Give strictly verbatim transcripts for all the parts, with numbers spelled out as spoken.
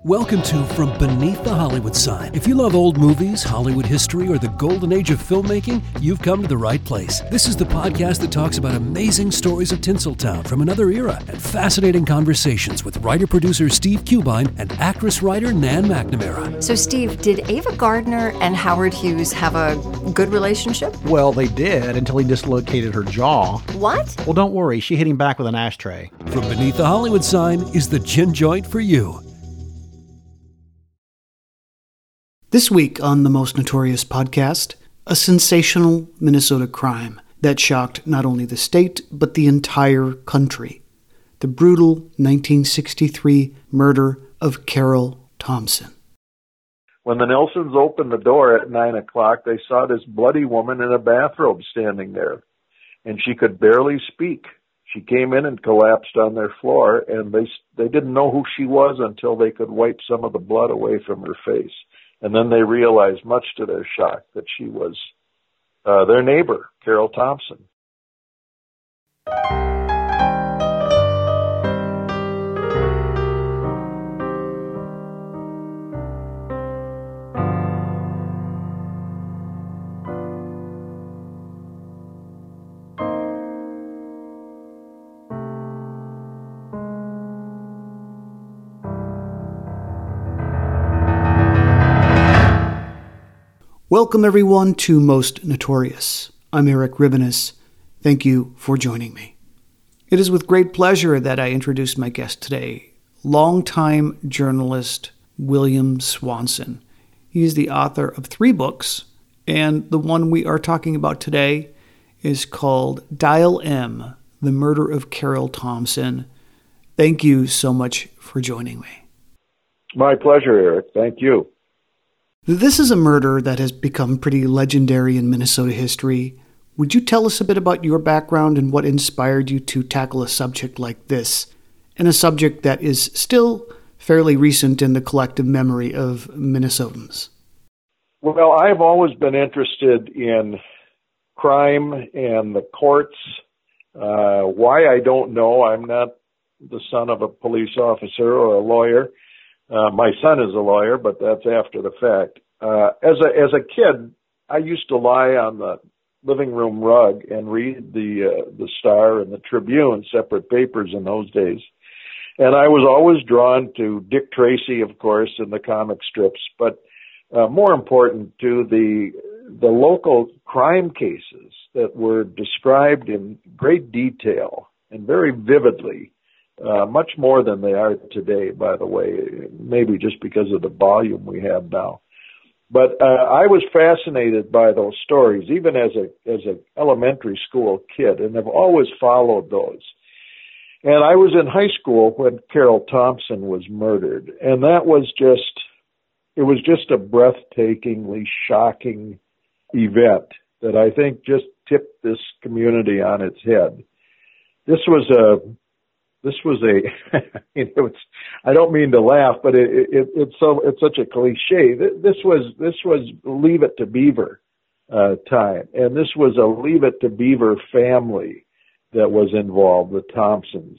Welcome to From Beneath the Hollywood Sign. If you love old movies, Hollywood history, or the golden age of filmmaking, you've come to the right place. This is the podcast that talks about amazing stories of Tinseltown from another era and fascinating conversations with writer-producer Steve Cubine and actress-writer Nan McNamara. So, Steve, did Ava Gardner and Howard Hughes have a good relationship? Well, they did until he dislocated her jaw. What? Well, don't worry. She hit him back with an ashtray. From Beneath the Hollywood Sign is the gin joint for you. This week on the Most Notorious podcast, a sensational Minnesota crime that shocked not only the state, but the entire country. The brutal nineteen sixty-three murder of Carol Thompson. When the Nelsons opened the door at nine o'clock, they saw this bloody woman in a bathrobe standing there, and she could barely speak. She came in and collapsed on their floor, and they they didn't know who she was until they could wipe some of the blood away from her face. And then they realized, much to their shock, that she was uh, their neighbor, Carol Thompson. Welcome, everyone, to Most Notorious. I'm Eric Rivenes. Thank you for joining me. It is with great pleasure that I introduce my guest today, longtime journalist William Swanson. He is the author of three books, and the one we are talking about today is called Dial M, The Murder of Carol Thompson. Thank you so much for joining me. My pleasure, Eric. Thank you. This is a murder that has become pretty legendary in Minnesota history. Would you tell us a bit about your background and what inspired you to tackle a subject like this, and a subject that is still fairly recent in the collective memory of Minnesotans? Well, I've always been interested in crime and the courts. Uh, why, I don't know. I'm not the son of a police officer or a lawyer. Uh, my son is a lawyer, but that's after the fact. Uh, as a as a kid, I used to lie on the living room rug and read the uh, the Star and the Tribune, separate papers in those days. And I was always drawn to Dick Tracy, of course, and the comic strips, but uh, more important to the the local crime cases that were described in great detail and very vividly. Uh, much more than they are today, by the way, maybe just because of the volume we have now. But uh, I was fascinated by those stories, even as a as an elementary school kid, and have always followed those. And I was in high school when Carol Thompson was murdered, and that was just, it was just a breathtakingly shocking event that I think just tipped this community on its head. This was a This was a, you know, it's, I don't mean to laugh, but it, it, it's so, it's such a cliche. This was, this was Leave It to Beaver, uh, time. And this was a Leave It to Beaver family that was involved, the Thompsons,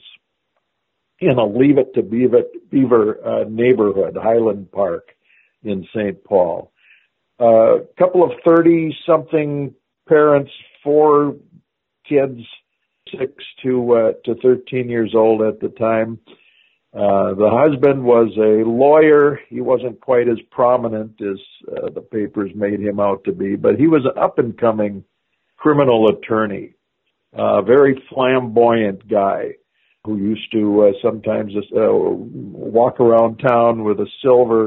in a Leave It to Beaver, Beaver, uh, neighborhood, Highland Park in Saint Paul. A uh, couple of thirty-something parents, four kids, six to uh, to thirteen years old at the time. Uh, the husband was a lawyer. He wasn't quite as prominent as uh, the papers made him out to be, but he was an up-and-coming criminal attorney, a uh, very flamboyant guy who used to uh, sometimes uh, walk around town with a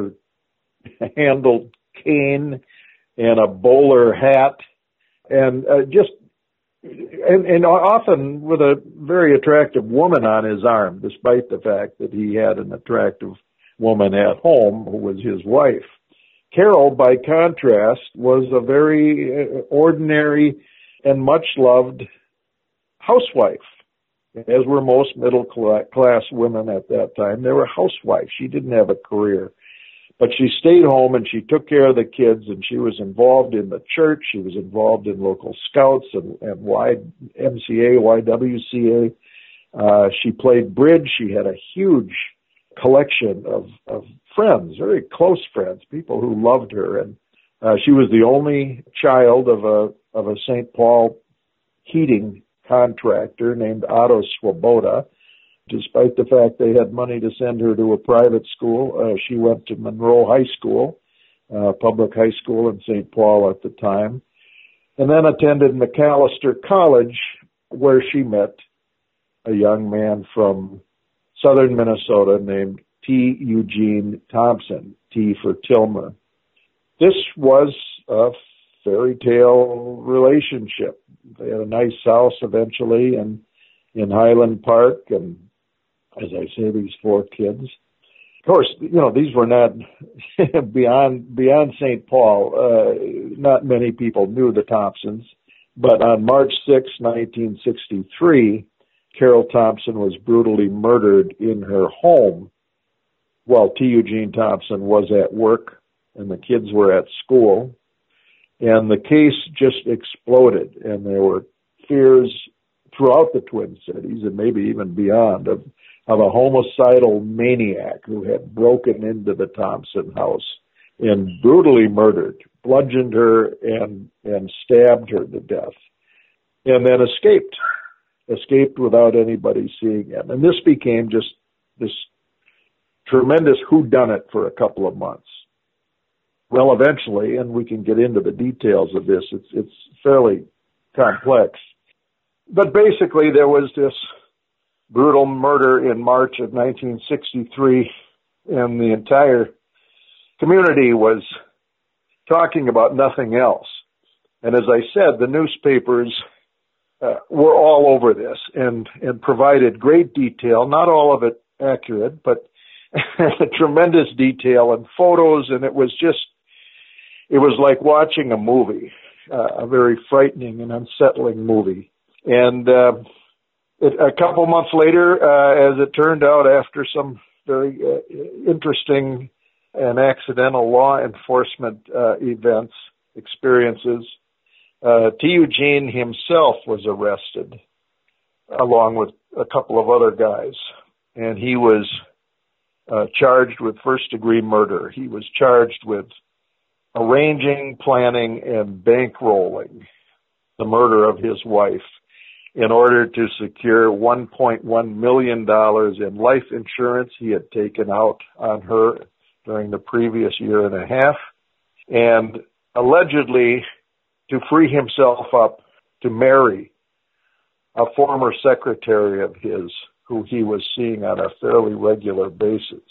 silver-handled cane and a bowler hat, and uh, just And, and often with a very attractive woman on his arm, despite the fact that he had an attractive woman at home who was his wife. Carol, by contrast, was a very ordinary and much-loved housewife, as were most middle-class women at that time. They were housewives. She didn't have a career. But she stayed home and she took care of the kids, and she was involved in the church. She was involved in local scouts and, and Y M C A, Y W C A. Uh, she played bridge. She had a huge collection of, of friends, very close friends, people who loved her. And uh, she was the only child of a of a Saint Paul heating contractor named Otto Swoboda. Despite the fact they had money to send her to a private school, uh, she went to Monroe High School, uh, public high school in Saint Paul at the time, and then attended Macalester College, where she met a young man from southern Minnesota named T. Eugene Thompson, T for Tilmer. This was a fairy tale relationship. They had a nice house eventually in, in Highland Park, and as I say, these four kids. Of course, you know, these were not beyond beyond Saint Paul. Uh, not many people knew the Thompsons, but on March sixth, nineteen sixty-three, Carol Thompson was brutally murdered in her home while T. Eugene Thompson was at work and the kids were at school. And the case just exploded, and there were fears throughout the Twin Cities and maybe even beyond of, of a homicidal maniac who had broken into the Thompson house and brutally murdered, bludgeoned her and, and stabbed her to death, and then escaped, escaped without anybody seeing him. And this became just this tremendous whodunit for a couple of months. Well, eventually, and we can get into the details of this, it's it's fairly complex. But basically, there was this brutal murder in March of nineteen sixty-three, and the entire community was talking about nothing else. And as I said, the newspapers uh, were all over this and, and provided great detail, not all of it accurate, but tremendous detail and photos, and it was just It was like watching a movie, uh, a very frightening and unsettling movie. And uh, it, a couple months later, uh, as it turned out, after some very uh, interesting and accidental law enforcement uh, events, experiences, uh, T. Eugene himself was arrested, along with a couple of other guys. And he was uh, charged with first-degree murder. He was charged with arranging, planning, and bankrolling the murder of his wife in order to secure one point one million dollars in life insurance he had taken out on her during the previous year and a half, and allegedly to free himself up to marry a former secretary of his who he was seeing on a fairly regular basis.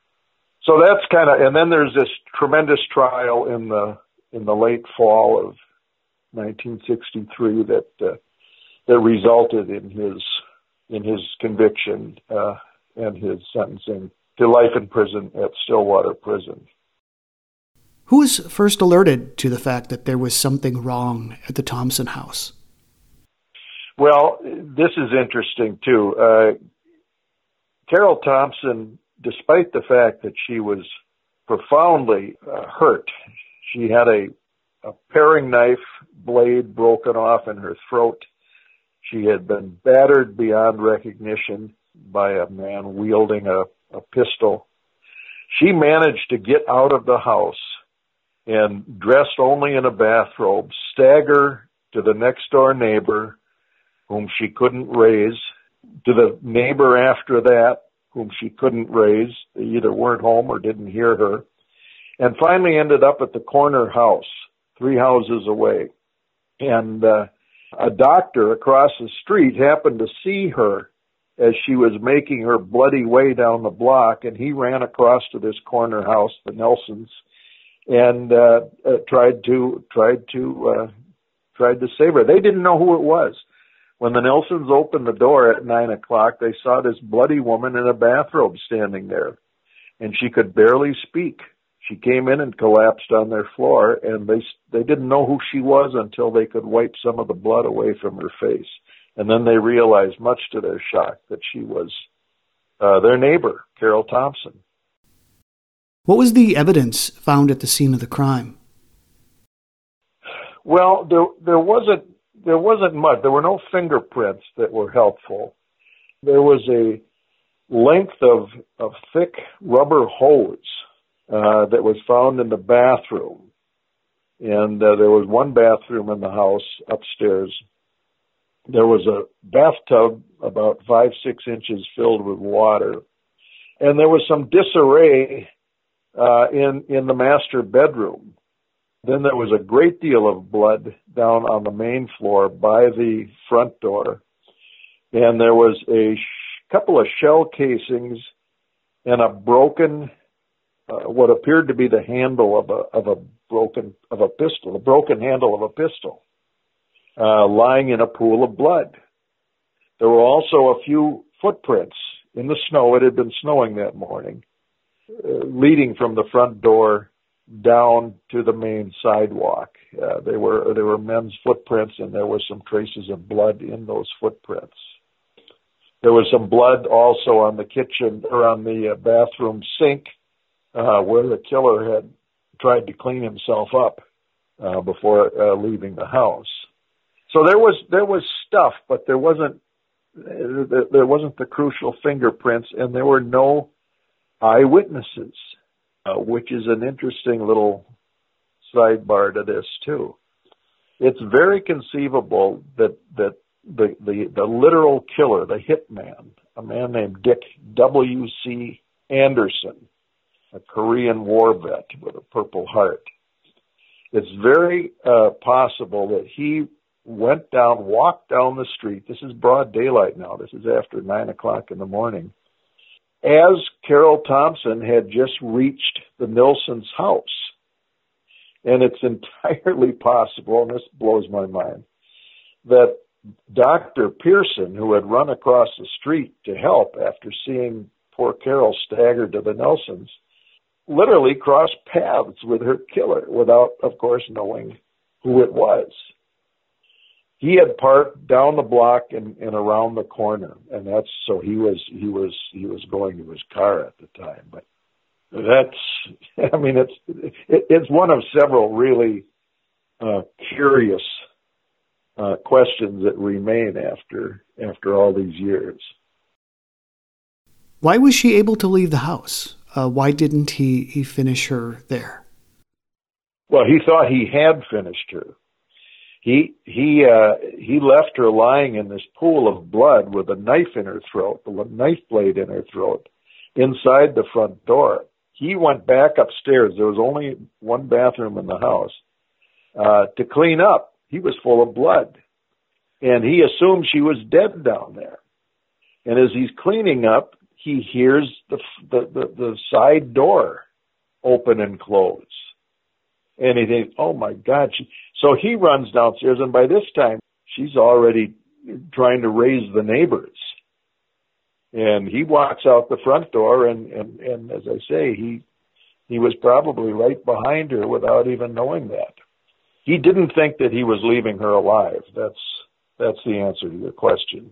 So that's kind of, and then there's this tremendous trial in the in the late fall of nineteen sixty-three that uh, that resulted in his in his conviction uh, and his sentencing to life in prison at Stillwater Prison. Who was first alerted to the fact that there was something wrong at the Thompson house? Well, this is interesting too. Uh, Carol Thompson, despite the fact that she was profoundly uh, hurt, she had a, a paring knife blade broken off in her throat. She had been battered beyond recognition by a man wielding a, a pistol. She managed to get out of the house and, dressed only in a bathrobe, stagger to the next door neighbor, whom she couldn't raise, to the neighbor after that, whom she couldn't raise. They either weren't home or didn't hear her, and finally ended up at the corner house, three houses away. And uh, a doctor across the street happened to see her as she was making her bloody way down the block, and he ran across to this corner house, the Nelsons, and uh, uh, tried to tried to uh, tried to save her. They didn't know who it was. When the Nelsons opened the door at nine o'clock, they saw this bloody woman in a bathrobe standing there, and she could barely speak. She came in and collapsed on their floor, and they they didn't know who she was until they could wipe some of the blood away from her face. And then they realized, much to their shock, that she was uh, their neighbor, Carol Thompson. What was the evidence found at the scene of the crime? Well, there there wasn't there wasn't much. There were no fingerprints that were helpful. There was a length of, of thick rubber hose uh, that was found in the bathroom. And uh, there was one bathroom in the house upstairs. There was a bathtub about five, six inches filled with water. And there was some disarray uh, in, in the master bedroom. Then there was a great deal of blood down on the main floor by the front door. And there was a sh- couple of shell casings and a broken, uh, what appeared to be the handle of a, of a broken, of a pistol, a broken handle of a pistol, uh, lying in a pool of blood. There were also a few footprints in the snow. It had been snowing that morning, uh, leading from the front door down to the main sidewalk. Uh, they were, there were men's footprints, and there were some traces of blood in those footprints. There was some blood also on the kitchen or on the uh, bathroom sink, uh, where the killer had tried to clean himself up uh, before uh, leaving the house. So there was there was stuff, but there wasn't uh, there wasn't the crucial fingerprints, and there were no eyewitnesses, uh, which is an interesting little sidebar to this too. It's very conceivable that that the the, the literal killer, the hitman, a man named Dick W C Anderson, a Korean war vet with a Purple Heart. It's very uh, possible that he went down, walked down the street. This is broad daylight now. This is after nine o'clock in the morning. As Carol Thompson had just reached the Nilssons' house. And it's entirely possible, and this blows my mind, that Doctor Pearson, who had run across the street to help after seeing poor Carol stagger to the Nilssons, literally crossed paths with her killer without, of course, knowing who it was. He had parked down the block and, and around the corner, and that's so he was he was he was going to his car at the time. But that's, I mean, it's it, it's one of several really uh, curious uh, questions that remain after after all these years. Why was she able to leave the house? Uh, why didn't he, he finish her there? Well, he thought he had finished her. He he uh, he left her lying in this pool of blood with a knife in her throat, a knife blade in her throat, inside the front door. He went back upstairs. There was only one bathroom in the house uh, to clean up. He was full of blood, and he assumed she was dead down there. And as he's cleaning up, he hears the, the, the, the side door open and close. And he thinks, oh, my God. She... So he runs downstairs, and by this time, she's already trying to raise the neighbors. And he walks out the front door, and, and, and as I say, he he was probably right behind her without even knowing that. He didn't think that he was leaving her alive. That's that's the answer to your question.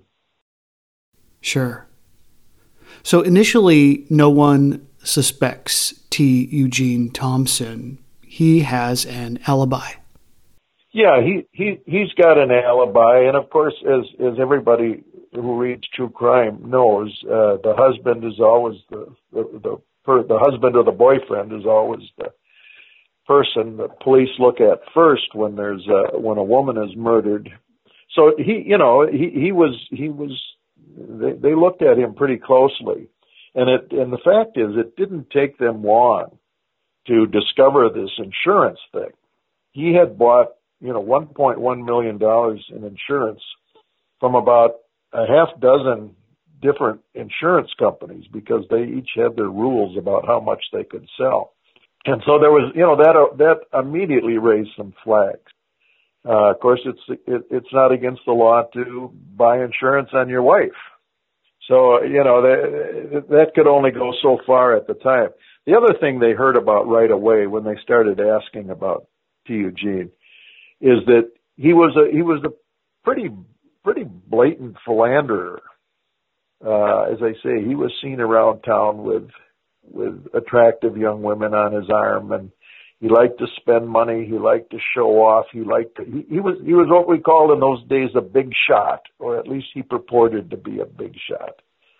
Sure. So initially, no one suspects T. Eugene Thompson. He has an alibi. Yeah, he, he, he's got an alibi. And, of course, as, as everybody who reads true crime knows, uh, the husband is always the, the, the, per, the husband or the boyfriend is always the person that police look at first when there's a, when a woman is murdered. So he, you know, he, he was, he was, They, they looked at him pretty closely, and it and the fact is, it didn't take them long to discover this insurance thing. He had bought, you know, one point one million dollars in insurance from about a half dozen different insurance companies because they each had their rules about how much they could sell, and so there was, you know, that uh, that immediately raised some flags. Uh, of course, it's it, it's not against the law to buy insurance on your wife. So, you know, that, that could only go so far at the time. The other thing they heard about right away when they started asking about T. Eugene is that he was a he was a pretty pretty blatant philanderer. Uh, as I say, he was seen around town with with attractive young women on his arm, and he liked to spend money. He liked to show off. He liked to, he, he was he was what we called in those days a big shot, or at least he purported to be a big shot.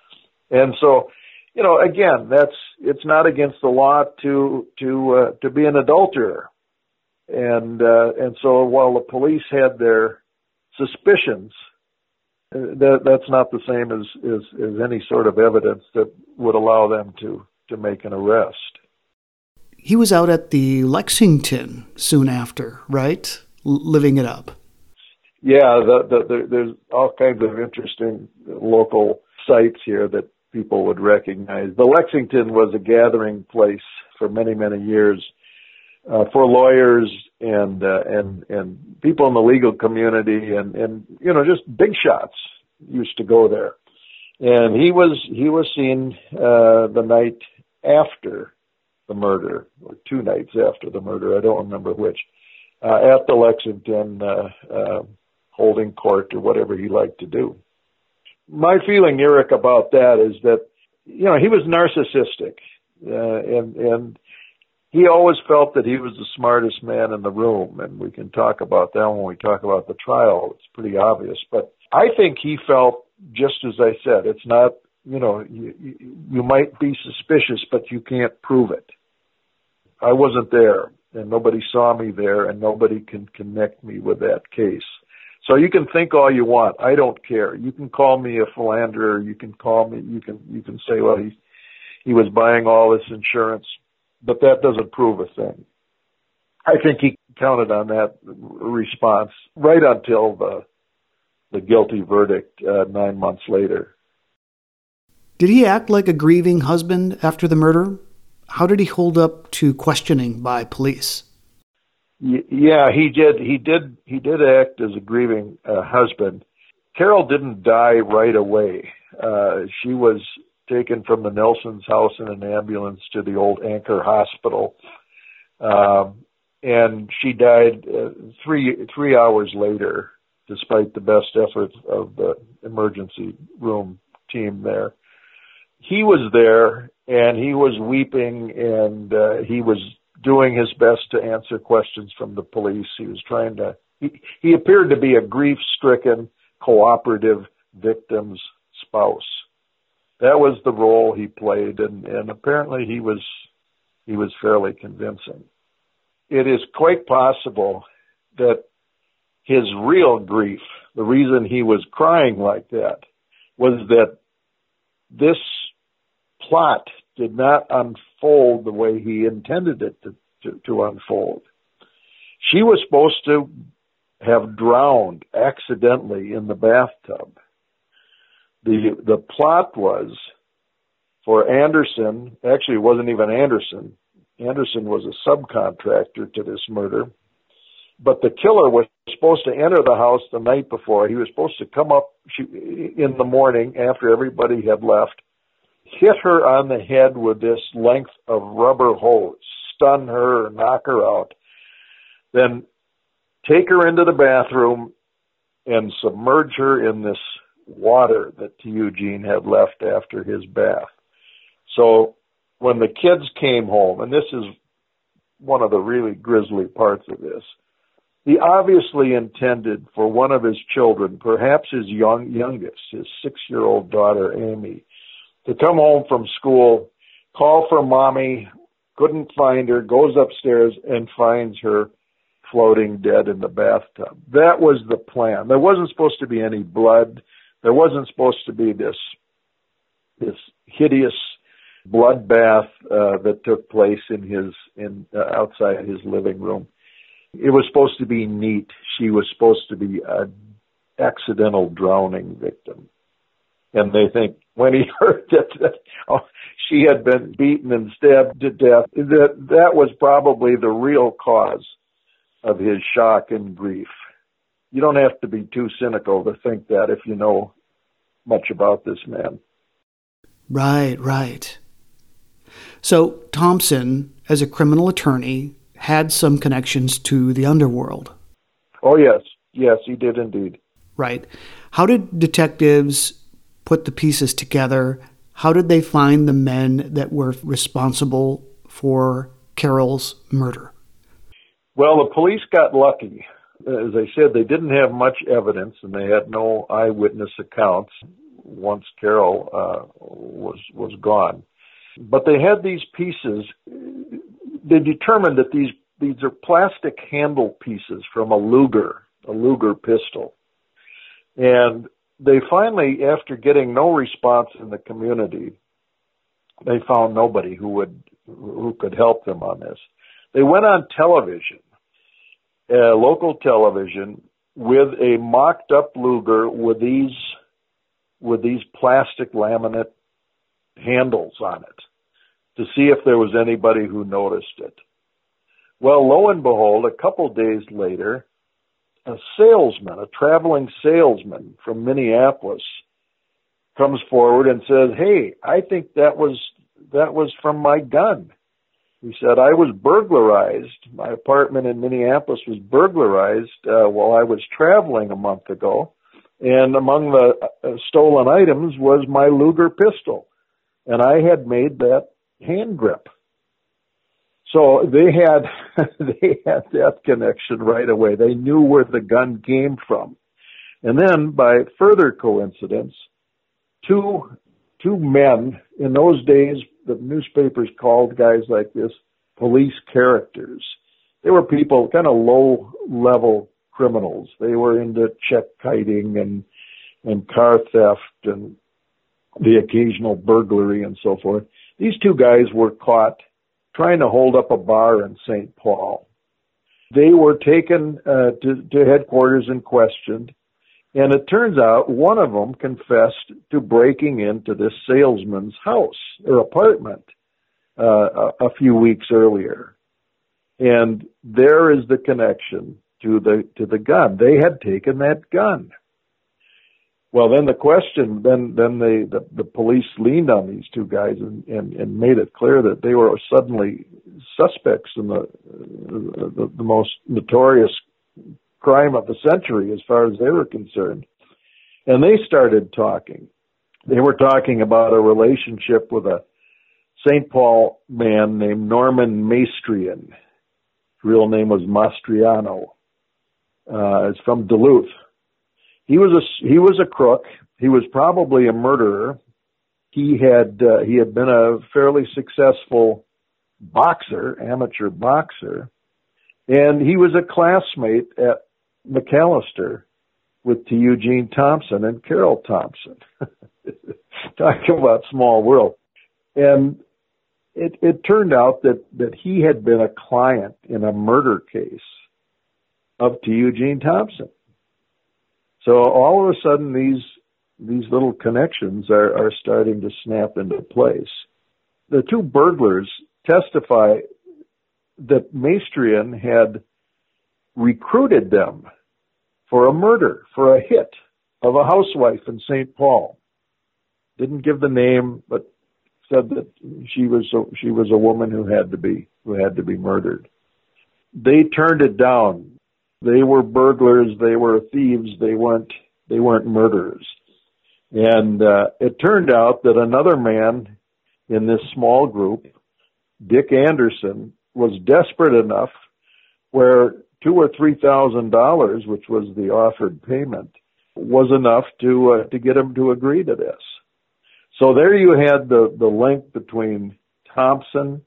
And so, you know, again, that's it's not against the law to to uh, to be an adulterer. And uh, and so while the police had their suspicions, uh, that that's not the same as, as as any sort of evidence that would allow them to to make an arrest. He was out at the Lexington soon after, right? L- living it up. Yeah, the, the, the, there's all kinds of interesting local sites here that people would recognize. The Lexington was a gathering place for many, many years uh, for lawyers and uh, and and people in the legal community, and, and you know just big shots used to go there. And he was he was seen uh, the night after the murder, or two nights after the murder, I don't remember which, uh, at the Lexington uh, uh, holding court or whatever he liked to do. My feeling, Eric, about that is that, you know, he was narcissistic, uh, and and he always felt that he was the smartest man in the room, and we can talk about that when we talk about the trial. It's pretty obvious, but I think he felt, just as I said, it's not, you know, you, you might be suspicious, but you can't prove it. I wasn't there, and nobody saw me there, and nobody can connect me with that case. So you can think all you want. I don't care. You can call me a philanderer. You can call me. You can you can say, well, he he was buying all this insurance, but that doesn't prove a thing. I think he counted on that response right until the the guilty verdict uh, nine months later. Did he act like a grieving husband after the murder? How did he hold up to questioning by police? Yeah, he did. He did. He did act as a grieving uh, husband. Carol didn't die right away. Uh, she was taken from the Nelson's house in an ambulance to the old Anchor Hospital, um, and she died uh, three three hours later, despite the best efforts of the emergency room team there. He was there, and he was weeping, and uh, he was doing his best to answer questions from the police. He was trying to, he, he appeared to be a grief-stricken, cooperative victim's spouse. That was the role he played, and, and apparently he was, he was fairly convincing. It is quite possible that his real grief, the reason he was crying like that, was that this plot did not unfold the way he intended it to, to, to unfold. She was supposed to have drowned accidentally in the bathtub. The the plot was for Anderson, actually it wasn't even Anderson. Anderson was a subcontractor to this murder. But the killer was supposed to enter the house the night before. He was supposed to come up in the morning after everybody had left, hit her on the head with this length of rubber hose, stun her, knock her out, then take her into the bathroom and submerge her in this water that Eugene had left after his bath. So when the kids came home, and this is one of the really grisly parts of this, he obviously intended for one of his children, perhaps his young youngest, his six-year-old daughter, Amy, to come home from school, call for mommy, couldn't find her, goes upstairs and finds her floating dead in the bathtub. That was the plan. There wasn't supposed to be any blood. There wasn't supposed to be this this hideous bloodbath uh, that took place in his in uh, outside his living room. It was supposed to be neat. She was supposed to be an accidental drowning victim. And they think when he heard that, that oh, she had been beaten and stabbed to death, that that was probably the real cause of his shock and grief. You don't have to be too cynical to think that if you know much about this man. Right, right. So Thompson, as a criminal attorney, had some connections to the underworld. Oh, yes. Yes, he did indeed. Right. How did detectives put the pieces together? How did they find the men that were responsible for Carol's murder? Well, the police got lucky. As I said, they didn't have much evidence, and they had no eyewitness accounts. once Carol uh, was was gone. But they had these pieces. They determined that these these are plastic handle pieces from a Luger, a Luger pistol. And they finally, after getting no response in the community, they found nobody who would who could help them on this. They went on television, uh, local television, with a mocked-up Luger with these with these plastic laminate handles on it to see if there was anybody who noticed it. Well, lo and behold, a couple days later, a salesman, a traveling salesman from Minneapolis, comes forward and says, "Hey, I think that was that was from my gun." He said, "I was burglarized. My apartment in Minneapolis was burglarized uh, while I was traveling a month ago, and among the uh, stolen items was my Luger pistol, and I had made that hand grip." So they had they had that connection right away. They knew where the gun came from. And then, by further coincidence, two two men, in those days, the newspapers called guys like this police characters. They were people, kind of low-level criminals. They were into check kiting and and car theft and the occasional burglary and so forth. These two guys were caught trying to hold up a bar in Saint Paul. They were taken uh, to, to headquarters and questioned, and it turns out one of them confessed to breaking into this salesman's house or apartment uh, a, a few weeks earlier. And there is the connection to the to the gun. They had taken that gun. Well, then the question, then then they, the, the police leaned on these two guys and, and, and made it clear that they were suddenly suspects in the, the the most notorious crime of the century as far as they were concerned. And they started talking. They were talking about a relationship with a Saint Paul man named Norman Maestrian. His real name was Mastriano. Uh, it's from Duluth. He was a he was a crook. He was probably a murderer. He had uh, he had been a fairly successful boxer, amateur boxer, and he was a classmate at Macalester with T. Eugene Thompson and Carol Thompson. Talk about small world. And it it turned out that that he had been a client in a murder case of T. Eugene Thompson. So all of a sudden, these these little connections are, are starting to snap into place. The two burglars testify that Maestrian had recruited them for a murder, for a hit of a housewife in Saint Paul. Didn't give the name, but said that she was a, she was a woman who had to be who had to be murdered. They turned it down. They were burglars. They were thieves. They weren't. They weren't murderers. And uh, it turned out that another man in this small group, Dick Anderson, was desperate enough where two or three thousand dollars, which was the offered payment, was enough to uh, to get him to agree to this. So there you had the the link between Thompson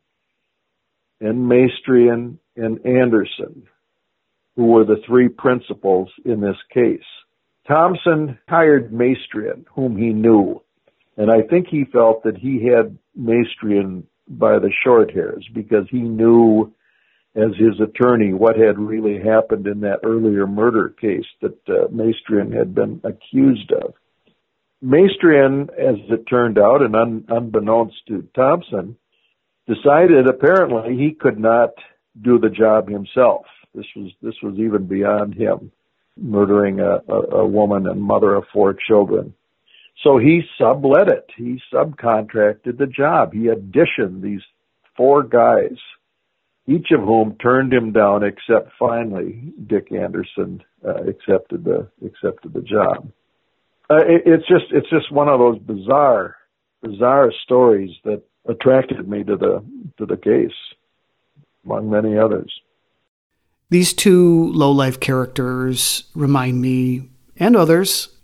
and Maestrian and Anderson, who were the three principals in this case. Thompson hired Maestrian, whom he knew, and I think he felt that he had Maestrian by the short hairs because he knew, as his attorney, what had really happened in that earlier murder case that uh, Maestrian had been accused of. Maestrian, as it turned out, and un- unbeknownst to Thompson, decided apparently he could not do the job himself. This was this was even beyond him, murdering a, a, a woman and mother of four children. So he sublet it. He subcontracted the job. He auditioned these four guys, each of whom turned him down, except finally Dick Anderson uh, accepted the accepted the job. Uh, it, it's just it's just one of those bizarre bizarre stories that attracted me to the to the case, among many others. These two low-life characters remind me, and others,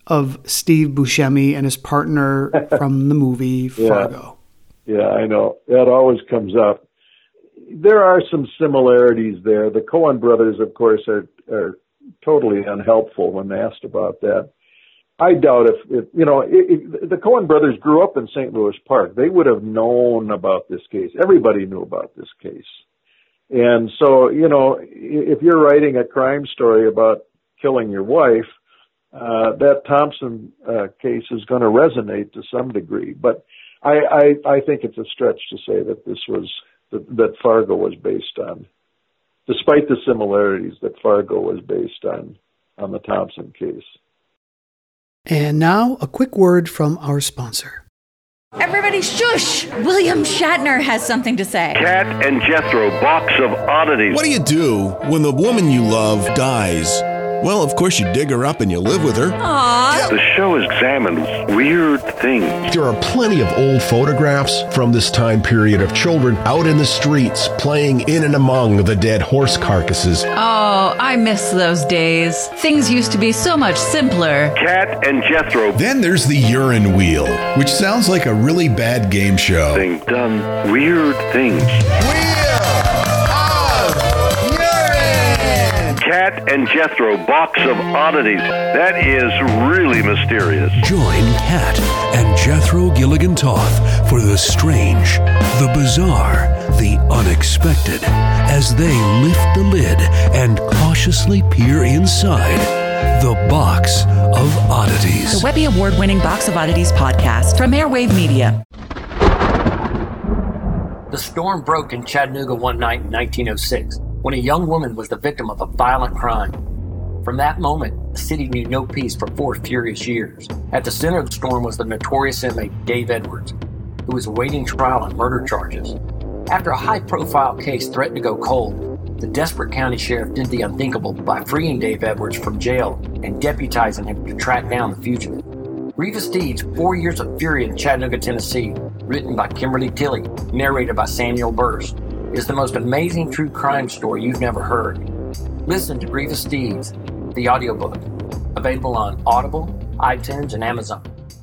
of Steve Buscemi and his partner from the movie Fargo. Yeah. yeah, I know. That always comes up. There are some similarities there. The Coen brothers, of course, are, are totally unhelpful when asked about that. I doubt if, if you know, if the Coen brothers grew up in Saint Louis Park. They would have known about this case. Everybody knew about this case. And so, you know, if you're writing a crime story about killing your wife, uh, that Thompson uh, case is going to resonate to some degree. But I, I, I think it's a stretch to say that this was, that, that Fargo was based on, despite the similarities that Fargo was based on, on the Thompson case. And now a quick word from our sponsor. Everybody shush! William Shatner has something to say. Cat and Jethro, box of oddities. What do you do when the woman you love dies? Well, of course, you dig her up and you live with her. Aww. The show examines weird things. There are plenty of old photographs from this time period of children out in the streets playing in and among the dead horse carcasses. Oh, I miss those days. Things used to be so much simpler. Cat and Jethro. Then there's the urine wheel, which sounds like a really bad game show. Thing done weird things. Cat and Jethro, box of oddities. That is really mysterious. Join Cat and Jethro Gilligan Toth for the strange, the bizarre, the unexpected, as they lift the lid and cautiously peer inside the Box of Oddities. The Webby Award-winning Box of Oddities podcast from Airwave Media. The storm broke in Chattanooga one night in nineteen oh six. When a young woman was the victim of a violent crime. From that moment, the city knew no peace for four furious years. At the center of the storm was the notorious inmate Dave Edwards, who was awaiting trial on murder charges. After a high-profile case threatened to go cold, the desperate county sheriff did the unthinkable by freeing Dave Edwards from jail and deputizing him to track down the fugitive. Grievous Deeds, Four Years of Fury in Chattanooga, Tennessee, written by Kimberly Tilley, narrated by Samuel Burst, is the most amazing true crime story you've never heard. Listen to Grievous Deeds, the audiobook, available on Audible, iTunes, and Amazon.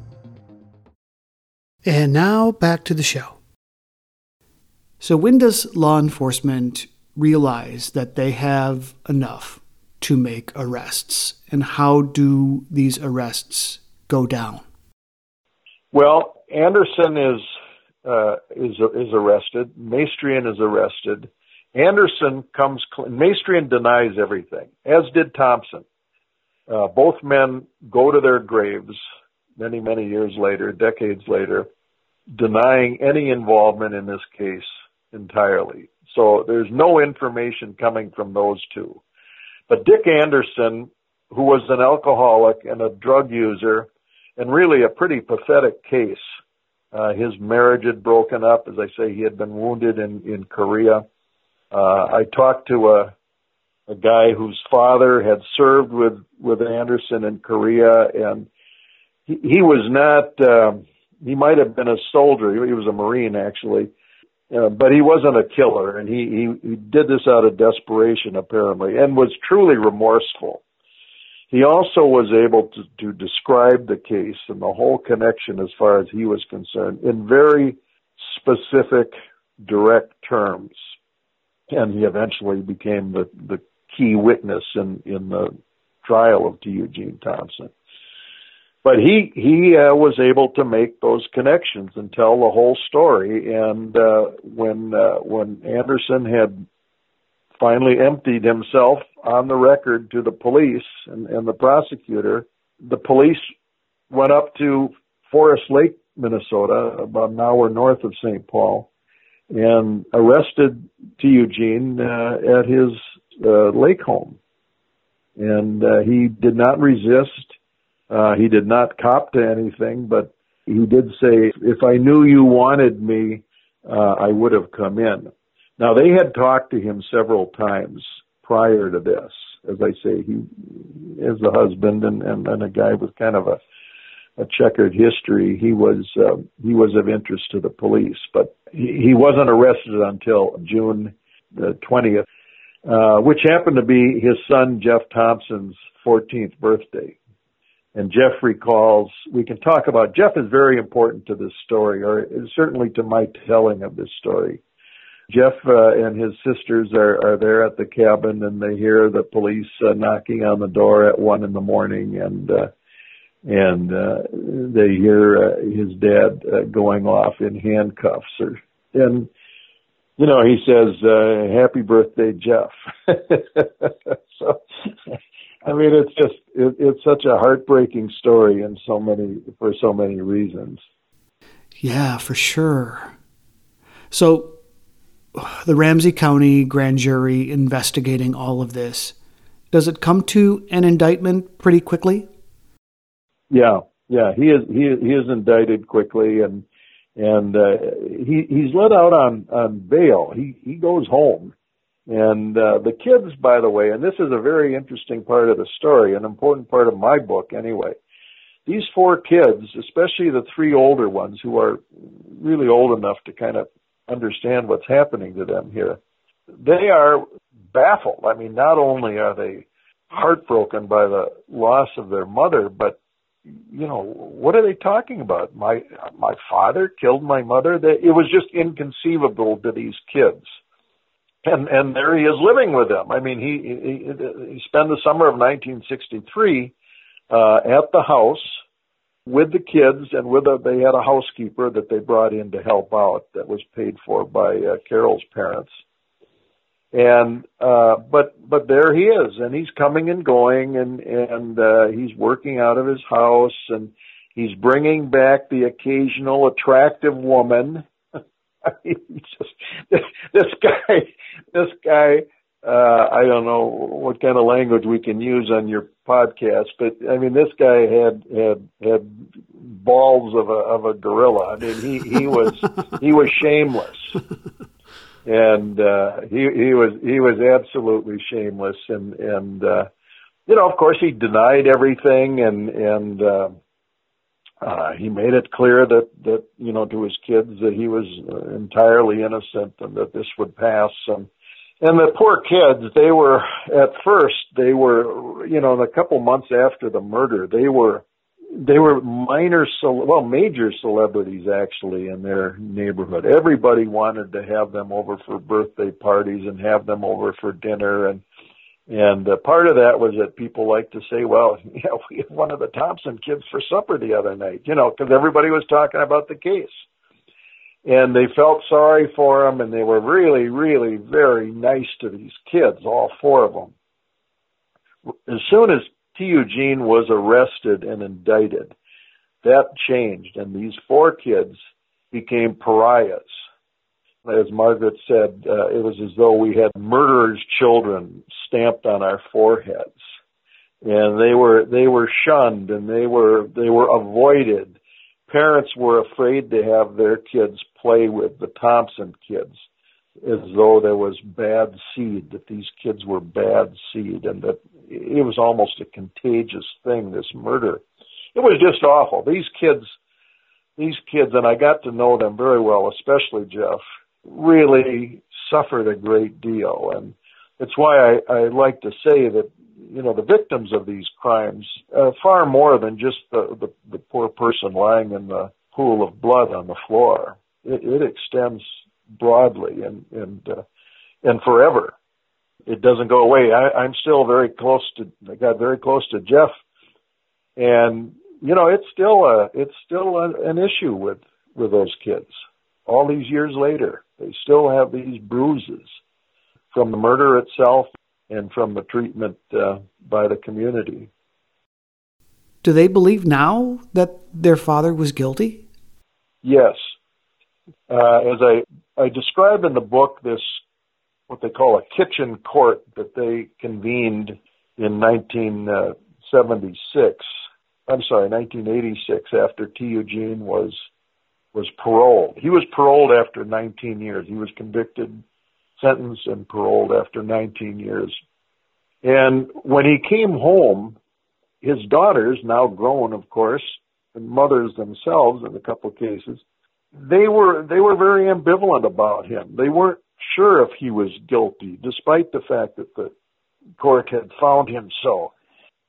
And now back to the show. So when does law enforcement realize that they have enough to make arrests? And how do these arrests go down? Well, Anderson is Uh, is is arrested. Maestrian is arrested. Anderson comes. Maestrian denies everything, as did Thompson. Uh, both men go to their graves many, many years later, decades later, denying any involvement in this case entirely. So there's no information coming from those two. But Dick Anderson, who was an alcoholic and a drug user, and really a pretty pathetic case. Uh, his marriage had broken up. As I say, he had been wounded in, in Korea. Uh, I talked to a, a guy whose father had served with, with Anderson in Korea, and he, he was not, um, he might have been a soldier. He, he was a Marine, actually, uh, but he wasn't a killer, and he, he, he did this out of desperation, apparently, and was truly remorseful. He also was able to, to describe the case and the whole connection as far as he was concerned in very specific, direct terms. And he eventually became the, the key witness in, in the trial of T. Eugene Thompson. But he, he uh, was able to make those connections and tell the whole story. And uh, when, uh, when Anderson had finally emptied himself on the record to the police and, and the prosecutor, the police went up to Forest Lake, Minnesota, about an hour north of Saint Paul, and arrested T. Eugene uh, at his uh, lake home. And uh, he did not resist. Uh, he did not cop to anything, but he did say, if I knew you wanted me, uh, I would have come in. Now, they had talked to him several times prior to this. As I say, he is a husband and, and, and a guy with kind of a, a checkered history. He was uh, he was of interest to the police, but he, he wasn't arrested until June the twentieth, uh, which happened to be his son Jeff Thompson's fourteenth birthday. And Jeff recalls, we can talk about, Jeff is very important to this story, or certainly to my telling of this story. Jeff uh, and his sisters are, are there at the cabin, and they hear the police uh, knocking on the door at one in the morning, and uh, and uh, they hear uh, his dad uh, going off in handcuffs. Or, and, you know, he says, uh, happy birthday, Jeff. So, I mean, it's just, it, it's such a heartbreaking story in so many, for so many reasons. Yeah, for sure. So the Ramsey County grand jury investigating all of this, does it come to an indictment pretty quickly? Yeah, yeah, he is, he is, he is indicted quickly, and, and, uh, he, he's let out on, on bail. He, he goes home. And uh, the kids, by the way, and this is a very interesting part of the story, an important part of my book anyway. These four kids, especially the three older ones who are really old enough to kind of understand what's happening to them here, they are baffled. I mean, not only are they heartbroken by the loss of their mother, but, you know, what are they talking about? My my father killed my mother? They, it was just inconceivable to these kids. And and there he is living with them. I mean, he he, he spent the summer of nineteen sixty-three uh, at the house with the kids, and with a, they had a housekeeper that they brought in to help out that was paid for by uh, Carol's parents. And uh, but but there he is, and he's coming and going, and and uh, he's working out of his house, and he's bringing back the occasional attractive woman. I mean, just, this, this guy, this guy, uh, I don't know what kind of language we can use on your podcast, but I mean, this guy had, had, had balls of a, of a gorilla. I mean, he, he was, he was shameless. And, uh, he, he was, he was absolutely shameless. And, and, uh, you know, of course he denied everything, and, and, uh, Uh, he made it clear that, that, you know, to his kids that he was entirely innocent and that this would pass. And, and the poor kids, they were, at first, they were, you know, a couple months after the murder, they were, they were minor, well, major celebrities actually in their neighborhood. Everybody wanted to have them over for birthday parties and have them over for dinner. And, And uh, part of that was that people like to say, well, you know, we had one of the Thompson kids for supper the other night, you know, because everybody was talking about the case. And they felt sorry for them, and they were really, really very nice to these kids, all four of them. As soon as T. Eugene was arrested and indicted, that changed, and these four kids became pariahs. As Margaret said, uh, it was as though we had murderers' children stamped on our foreheads, and they were they were shunned, and they were they were avoided. Parents were afraid to have their kids play with the Thompson kids, as though there was bad seed, that these kids were bad seed, and that it was almost a contagious thing, this murder. It was just awful. These kids, these kids, and I got to know them very well, especially Jeff, really suffered a great deal. And it's why I, I like to say that, you know, the victims of these crimes are far more than just the, the, the poor person lying in the pool of blood on the floor. It, it extends broadly and, and, uh, and forever. It doesn't go away. I, I'm still very close to, I got very close to Jeff, and, you know, it's still a, it's still a, an issue with, with those kids. All these years later, they still have these bruises from the murder itself and from the treatment uh, by the community. Do they believe now that their father was guilty? Yes. Uh, as I, I describe in the book this, what they call a kitchen court that they convened in nineteen seventy-six. I'm sorry, nineteen eighty-six, after T. Eugene was was paroled. He was paroled after nineteen years. He was convicted, sentenced, and paroled after nineteen years. And when he came home, his daughters, now grown, of course, and mothers themselves in a couple of cases, they were they were very ambivalent about him. They weren't sure if he was guilty, despite the fact that the court had found him so.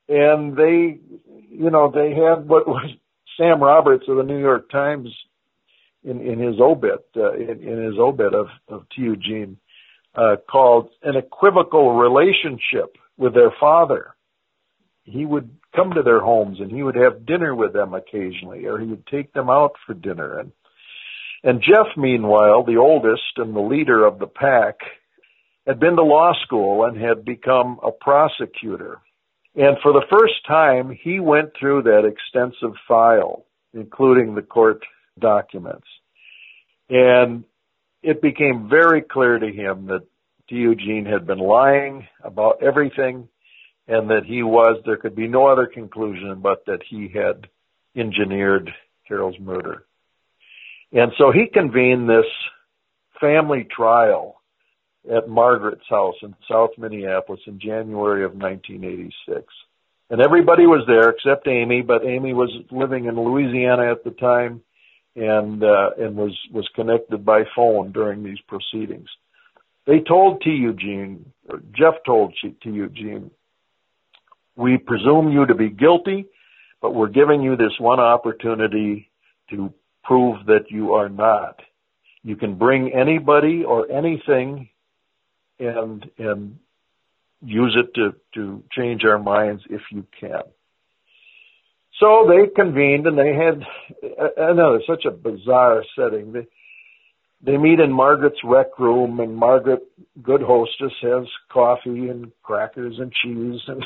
and they, you know, they had what was Sam Roberts of the New York Times in, in his obit, uh, in, in his obit of, of T. Eugene, uh, called an equivocal relationship with their father. He would come to their homes and he would have dinner with them occasionally, or he would take them out for dinner. And, and Jeff, meanwhile, the oldest and the leader of the pack, had been to law school and had become a prosecutor. And for the first time, he went through that extensive file, including the court documents. And it became very clear to him that T. Eugene had been lying about everything, and that he was, there could be no other conclusion but that he had engineered Carol's murder. And so he convened this family trial at Margaret's house in South Minneapolis in January of nineteen eighty-six. And everybody was there except Amy, but Amy was living in Louisiana at the time and uh, and was, was connected by phone during these proceedings. They told T. Eugene, or Jeff told T. Eugene, we presume you to be guilty, but we're giving you this one opportunity to prove that you are not. You can bring anybody or anything and and use it to, to change our minds if you can. So they convened, and they had another such a bizarre setting. They, they meet in Margaret's rec room, and Margaret, good hostess, has coffee and crackers and cheese. And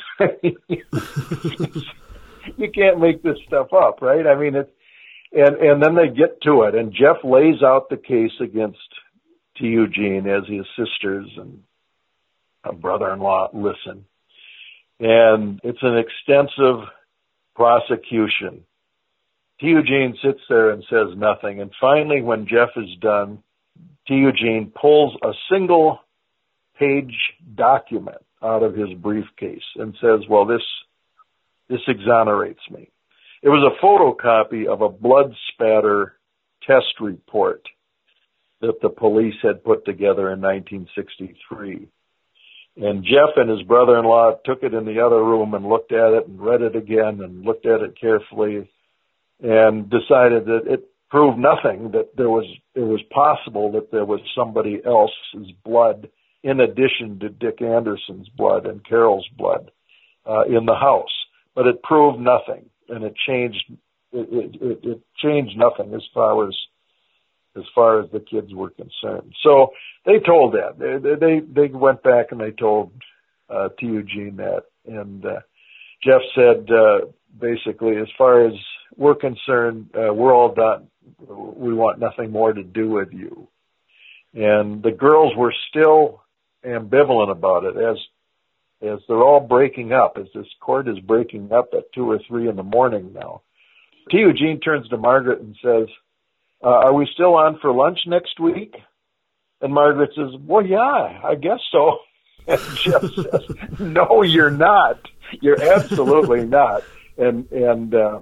you can't make this stuff up, right? I mean, it, and, and then they get to it, and Jeff lays out the case against T. Eugene as his sisters and a brother-in-law listen. And it's an extensive prosecution. T. Eugene sits there and says nothing. And finally, when Jeff is done, T. Eugene pulls a single page document out of his briefcase and says, well, this, this exonerates me. It was a photocopy of a blood spatter test report that the police had put together in nineteen sixty-three. And Jeff and his brother-in-law took it in the other room and looked at it and read it again and looked at it carefully and decided that it proved nothing, that there was, it was possible that there was somebody else's blood in addition to Dick Anderson's blood and Carol's blood uh, in the house. But it proved nothing, and it changed, it, it, it changed nothing as far as as far as the kids were concerned. So they told that. They they, they went back and they told uh, T. Eugene that. And uh, Jeff said, uh, basically, as far as we're concerned, uh, we're all done. We want nothing more to do with you. And the girls were still ambivalent about it as as they're all breaking up, as this court is breaking up at two or three in the morning now. T. Eugene turns to Margaret and says, Uh, are we still on for lunch next week? And Margaret says, well, yeah, I guess so. And Jeff says, no, you're not. You're absolutely not. And and uh,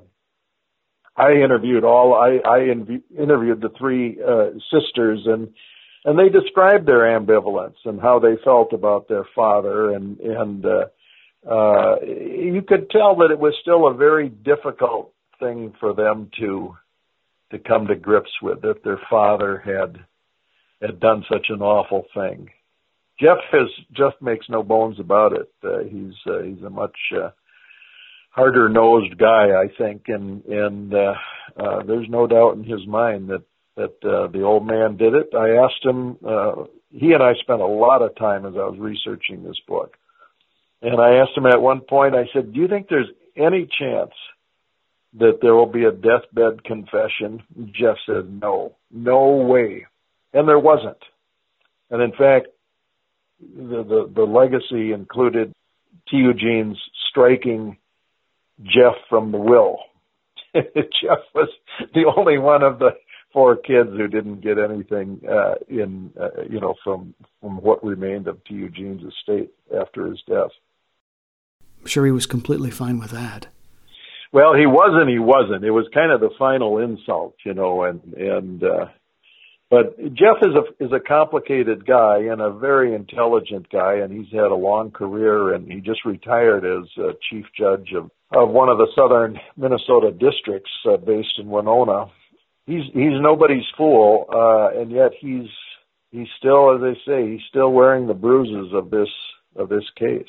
I interviewed all, I, I inv- interviewed the three uh, sisters, and and they described their ambivalence and how they felt about their father. And, and uh, uh, you could tell that it was still a very difficult thing for them to to come to grips with, that their father had had done such an awful thing. Jeff has Jeff makes no bones about it. Uh, he's uh, he's a much uh, harder nosed guy, I think, and and uh, uh, there's no doubt in his mind that that uh, the old man did it. I asked him. Uh, he and I spent a lot of time as I was researching this book, and I asked him at one point. I said, "Do you think there's any chance that there will be a deathbed confession?" Jeff said, no, no way. And there wasn't. And in fact, the, the, the legacy included T. Eugene's striking Jeff from the will. Jeff was the only one of the four kids who didn't get anything uh, in, uh, you know, from, from what remained of T. Eugene's estate after his death. I'm sure he was completely fine with that. Well, he wasn't, he wasn't. It was kind of the final insult, you know, and, and, uh, But Jeff is a is a complicated guy and a very intelligent guy, and he's had a long career, and he just retired as uh, chief judge of, of one of the southern Minnesota districts uh, based in Winona. He's he's nobody's fool, uh, and yet he's he's still, as they say, he's still wearing the bruises of this of this case.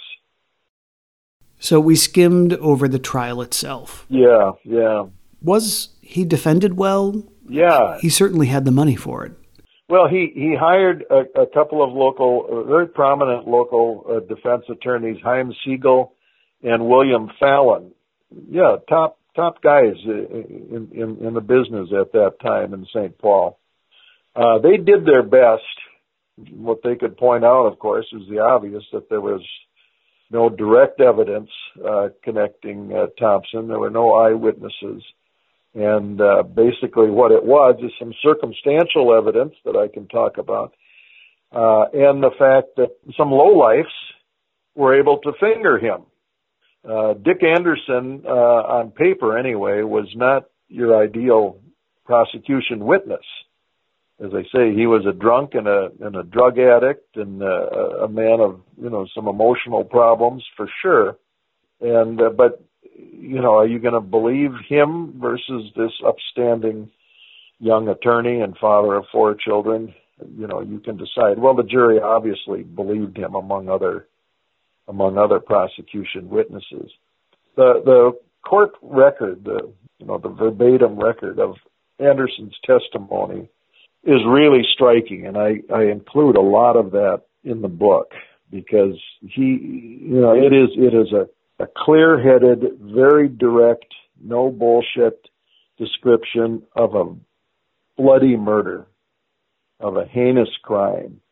So we skimmed over the trial itself. Yeah, yeah. Was he defended well? Yeah. He certainly had the money for it. Well, he, he hired a, a couple of local, uh, very prominent local uh, defense attorneys, Chaim Siegel and William Fallon. Yeah, top top guys in, in, in the business at that time in Saint Paul. Uh, they did their best. What they could point out, of course, is the obvious, that there was no direct evidence uh, connecting uh, Thompson. There were no eyewitnesses. And uh, basically what it was is some circumstantial evidence that I can talk about, uh, and the fact that some lowlifes were able to finger him. Uh, Dick Anderson, uh, on paper anyway, was not your ideal prosecution witness. As I say, he was a drunk and a and a drug addict and a, a man of, you know, some emotional problems for sure. And uh, but you know, are you going to believe him versus this upstanding young attorney and father of four children? You know, you can decide. Well, the jury obviously believed him among other among other prosecution witnesses. The the court record, the you know, the verbatim record of Anderson's testimony is really striking, and I, I include a lot of that in the book because he, you know, it is it is a, a clear-headed, very direct, no bullshit description of a bloody murder, of a heinous crime,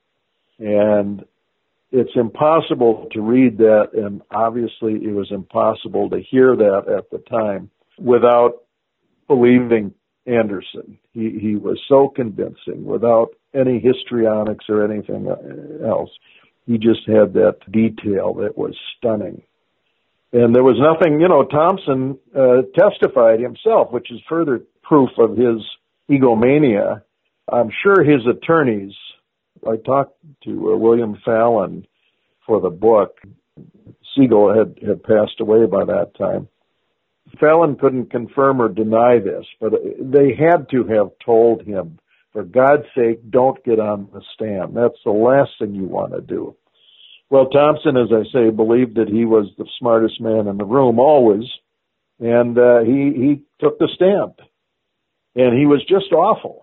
and it's impossible to read that, and obviously it was impossible to hear that at the time without believing Anderson. He he was so convincing without any histrionics or anything else. He just had that detail that was stunning. And there was nothing, you know, Thompson uh, testified himself, which is further proof of his egomania. I'm sure his attorneys, I talked to uh, William Fallon for the book. Siegel had, had passed away by that time. Fallon couldn't confirm or deny this, but they had to have told him, for God's sake, don't get on the stand. That's the last thing you want to do. Well, Thompson, as I say, believed that he was the smartest man in the room always, and uh, he, he took the stand. And he was just awful.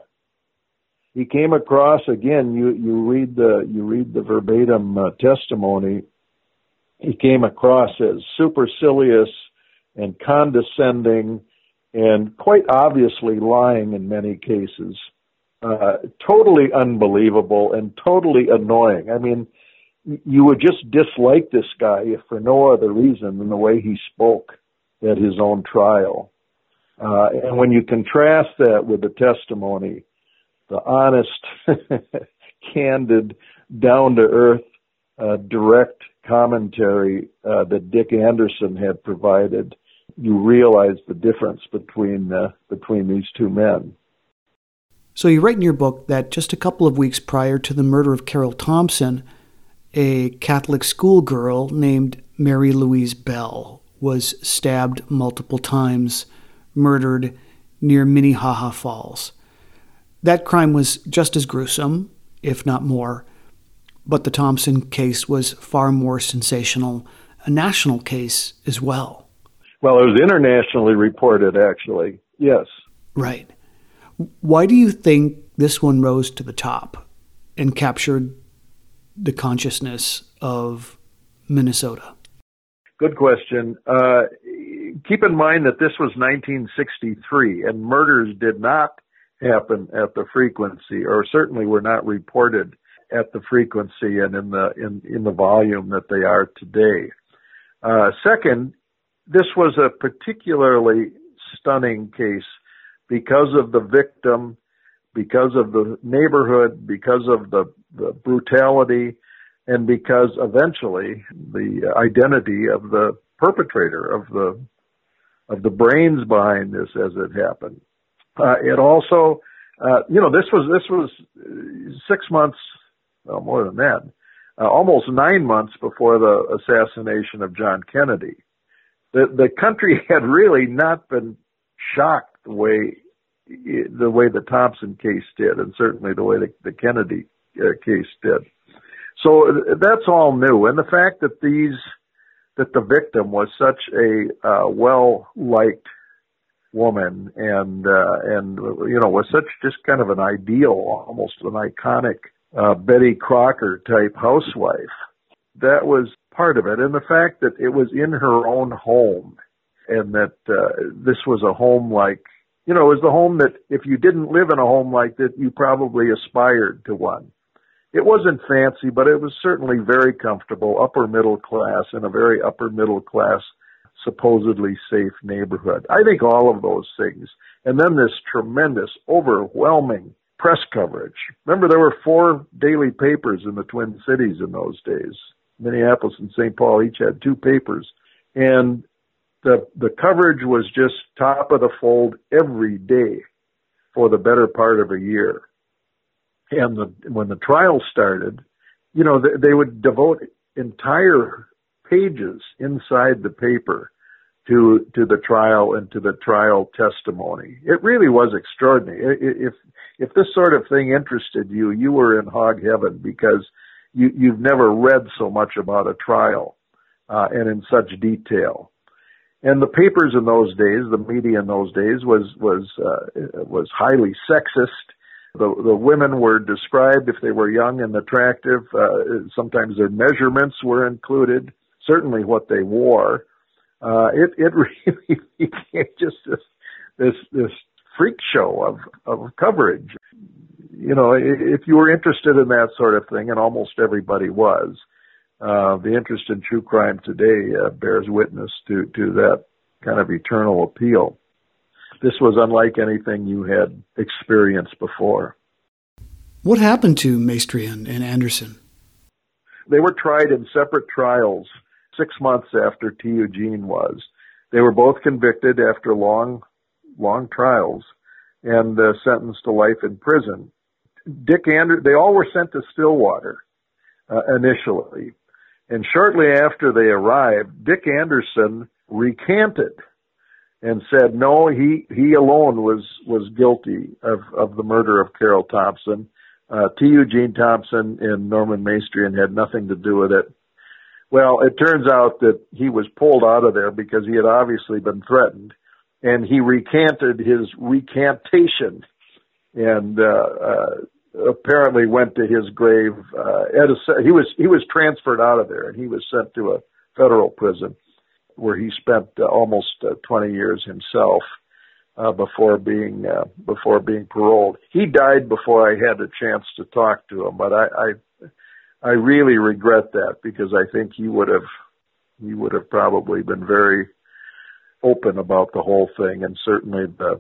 He came across, again, you, you read the you read the verbatim uh, testimony, he came across as supercilious and condescending and quite obviously lying in many cases. Uh, totally unbelievable and totally annoying. I mean, you would just dislike this guy if for no other reason than the way he spoke at his own trial. Uh, and when you contrast that with the testimony, the honest, candid, down-to-earth, uh, direct commentary uh, that Dick Anderson had provided, you realize the difference between uh, between these two men. So you write in your book that just a couple of weeks prior to the murder of Carol Thompson, a Catholic schoolgirl named Mary Louise Bell was stabbed multiple times, murdered near Minnehaha Falls. That crime was just as gruesome, if not more, but the Thompson case was far more sensational, a national case as well. Well, it was internationally reported, actually. Yes. Right. Why do you think this one rose to the top and captured the consciousness of Minnesota? Good question. Uh, keep in mind that this was nineteen sixty-three, and murders did not happen at the frequency, or certainly were not reported at the frequency and in the in, in the volume that they are today. Uh, second, this was a particularly stunning case because of the victim, because of the neighborhood, because of the, the brutality, and because eventually the identity of the perpetrator, of the of the brains behind this as it happened. Uh, it also Uh, you know, this was this was six months, well, more than that, uh, almost nine months before the assassination of John Kennedy. The the country had really not been shocked the way the way the Thompson case did, and certainly the way the, the Kennedy uh, case did. So that's all new, and the fact that these that the victim was such a uh, well-liked woman, and uh, and you know was such just kind of an ideal, almost an iconic uh, Betty Crocker type housewife. That was part of it, and the fact that it was in her own home, and that uh, this was a home like, you know, it was the home that if you didn't live in a home like that, you probably aspired to one. It wasn't fancy, but it was certainly very comfortable, upper middle class, in a very upper middle class, supposedly safe neighborhood. I think all of those things. And then this tremendous, overwhelming press coverage. Remember, there were four daily papers in the Twin Cities in those days. Minneapolis and Saint Paul each had two papers. And the the coverage was just top of the fold every day for the better part of a year. And the, when the trial started, you know, they, they would devote entire pages inside the paper to to the trial and to the trial testimony. It really was extraordinary. If if this sort of thing interested you, you were in hog heaven, because you, you've never read so much about a trial uh, and in such detail. And the papers in those days, the media in those days, was was uh, was highly sexist. The, the women were described, if they were young and attractive. Uh, sometimes their measurements were included, certainly what they wore. Uh, it, it really became just this, this, this freak show of, of coverage. You know, if you were interested in that sort of thing, and almost everybody was, uh, the interest in true crime today uh, bears witness to, to that kind of eternal appeal. This was unlike anything you had experienced before. What happened to Maestrian and Anderson? They were tried in separate trials six months after T. Eugene was. They were both convicted after long, long trials and uh, sentenced to life in prison. Dick Anderson, they all were sent to Stillwater uh, initially. And shortly after they arrived, Dick Anderson recanted and said, no, he, he alone was, was guilty of, of the murder of Carol Thompson. Uh, T. Eugene Thompson and Norman Maestrian had nothing to do with it. Well, it turns out that he was pulled out of there because he had obviously been threatened, and he recanted his recantation and, uh, uh, apparently went to his grave. Uh, at a, he was, he was transferred out of there, and he was sent to a federal prison, where he spent uh, almost uh, twenty years himself uh, before being uh, before being paroled. He died before I had a chance to talk to him, but I I, I really regret that, because I think he would have he would have probably been very open about the whole thing, and certainly the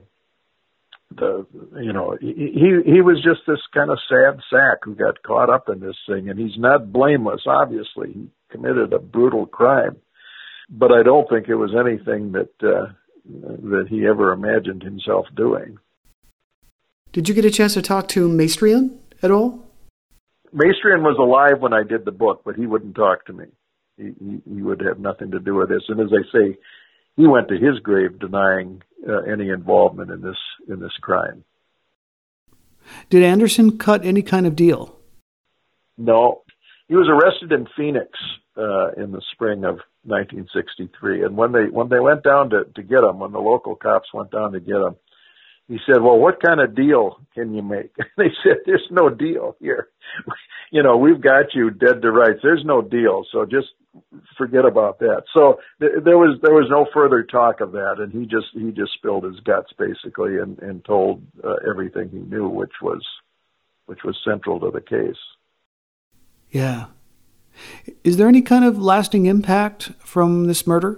the you know he he was just this kind of sad sack who got caught up in this thing, and he's not blameless. Obviously, he committed a brutal crime. But I don't think it was anything that uh, that he ever imagined himself doing. Did you get a chance to talk to Maestrian at all? Maestrian was alive when I did the book, but he wouldn't talk to me. He, he, he would have nothing to do with this. And as I say, he went to his grave denying uh, any involvement in this in this crime. Did Anderson cut any kind of deal? No. He was arrested in Phoenix uh, in the spring of nineteen sixty-three, and when they when they went down to, to get him, when the local cops went down to get him, he said, "Well, what kind of deal can you make?" They said, "There's no deal here. You know, we've got you dead to rights. There's no deal, so just forget about that." So th- there was there was no further talk of that, and he just he just spilled his guts basically, and and told uh, everything he knew, which was which was central to the case. Yeah. Is there any kind of lasting impact from this murder?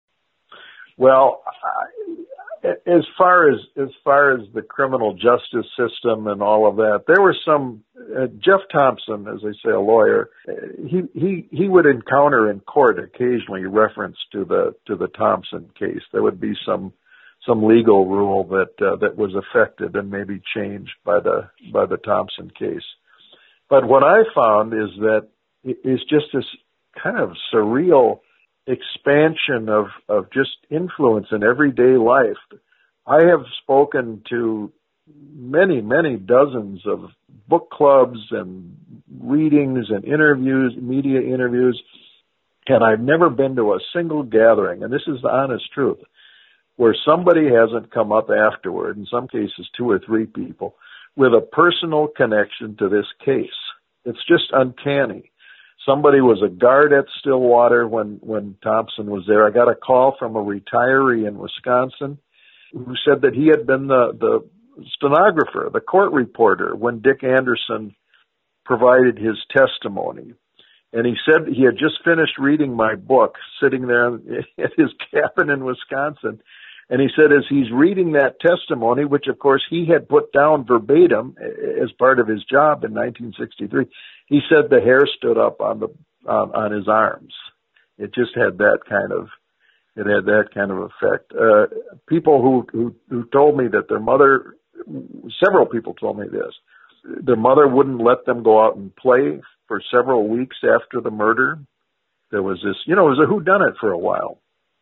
Well, I, as far as as far as the criminal justice system and all of that, there were some. Uh, Jeff Thompson, as I say, a lawyer, uh, he he he would encounter in court occasionally reference to the to the Thompson case. There would be some some legal rule that uh, that was affected and maybe changed by the by the Thompson case. But what I found is that it is just this kind of surreal expansion of, of just influence in everyday life. I have spoken to many, many dozens of book clubs and readings and interviews, media interviews, and I've never been to a single gathering, and this is the honest truth, where somebody hasn't come up afterward, in some cases two or three people, with a personal connection to this case. It's just uncanny. Somebody was a guard at Stillwater when, when Thompson was there. I got a call from a retiree in Wisconsin who said that he had been the, the stenographer, the court reporter, when Dick Anderson provided his testimony. And he said he had just finished reading my book, sitting there at his cabin in Wisconsin. And he said as he's reading that testimony, which of course he had put down verbatim as part of his job in nineteen sixty-three, he said the hair stood up on the um, on his arms. It just had that kind of it had that kind of effect. Uh, people who, who who told me that their mother, several people told me this, their mother wouldn't let them go out and play for several weeks after the murder. There was this, you know, it was a whodunit for a while.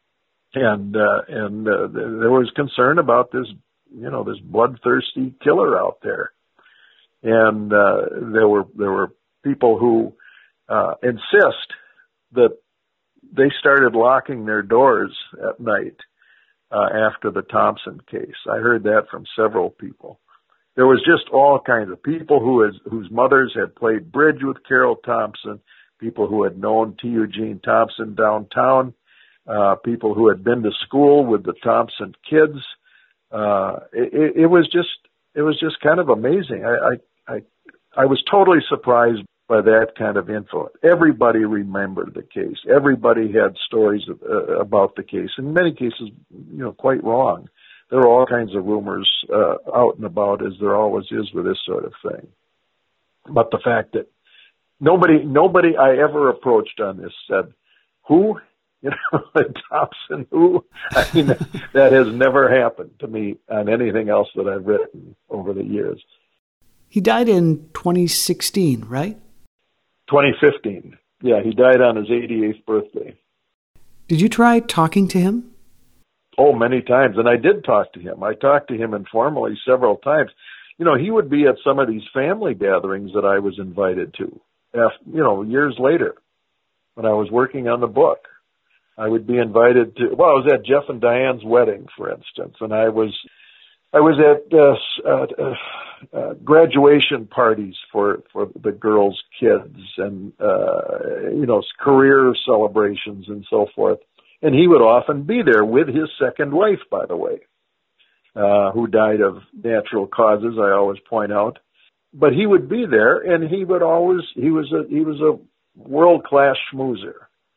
And, uh, and, uh, there was concern about this, you know, this bloodthirsty killer out there. And, uh, there were, there were people who, uh, insist that they started locking their doors at night, uh, after the Thompson case. I heard that from several people. There was just all kinds of people who has, whose mothers had played bridge with Carol Thompson, people who had known T. Eugene Thompson downtown, uh, people who had been to school with the Thompson kids. Uh, it, it was just, it was just kind of amazing. I, I, I, I was totally surprised by that kind of info. Everybody remembered the case. Everybody had stories of, uh, about the case. In many cases, you know, quite wrong. There were all kinds of rumors uh, out and about, as there always is with this sort of thing. But the fact that nobody, nobody I ever approached on this said, "Who, you know, Thompson? Who?" I mean, that has never happened to me on anything else that I've written over the years. He died in twenty sixteen, right? twenty fifteen. Yeah, he died on his eighty-eighth birthday. Did you try talking to him? Oh, many times. And I did talk to him. I talked to him informally several times. You know, he would be at some of these family gatherings that I was invited to, after, you know, years later when I was working on the book. I would be invited to, well, I was at Jeff and Diane's wedding, for instance, and I was I was at uh, uh, uh, graduation parties for, for the girls' kids and, uh, you know, career celebrations and so forth. And he would often be there with his second wife, by the way, uh, who died of natural causes, I always point out. But he would be there, and he would always, he was a, he was a world-class schmoozer.